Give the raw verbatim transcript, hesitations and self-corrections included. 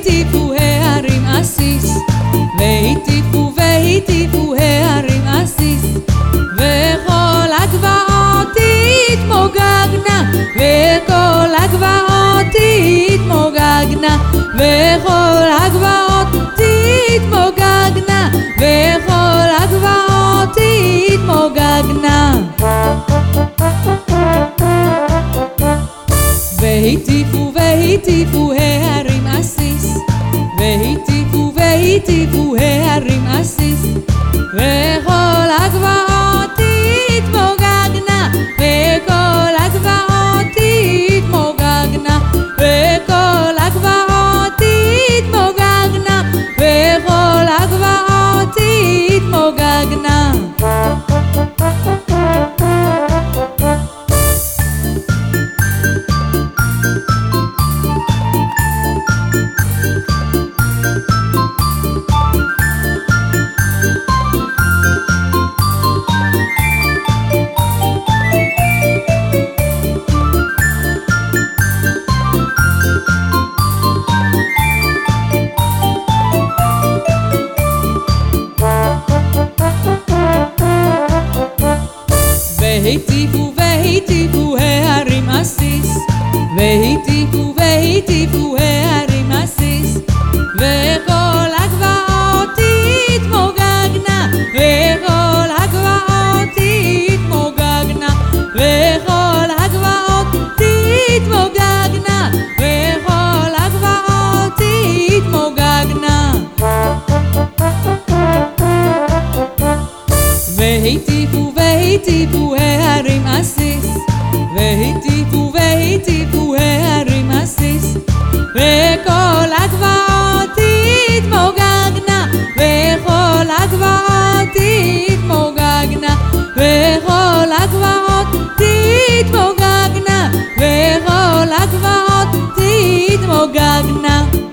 והטיפו ההרים עסיס, והטיפו והטיפו ההרים עסיס, וכל הגבעות תתמוגגנה, וכל הגבעות תתמוגגנה, וכל הגבעות תתמוגגנה, וכל הגבעות תתמוגגנה. והטיפו והטיפו ההרים עסיס, והטיפו והטיפו ההרים עסיס, וכל הגבעות תתמוגגנה, וכל הגבעות תתמוגגנה, וכל הגבעות תתמוגגנה, וכל הגבעות תתמוגגנה. והטיפו והטיפו ההרים עסיס, והטיפו והטיפו ההרים עסיס, וכל הגבעות תתמוגגנה, וכל הגבעות תתמוגגנה, וכל הגבעות תתמוגגנה, וכל הגבעות תתמוגגנה. והטיפו והטיפו ההרים עסיס, והטיפו והטיפו ההרים עסיס, וכל הגבעות תתמוגגנה, וכל הגבעות תתמוגגנה, וכל הגבעות תתמוגגנה, וכל הגבעות תתמוגגנה.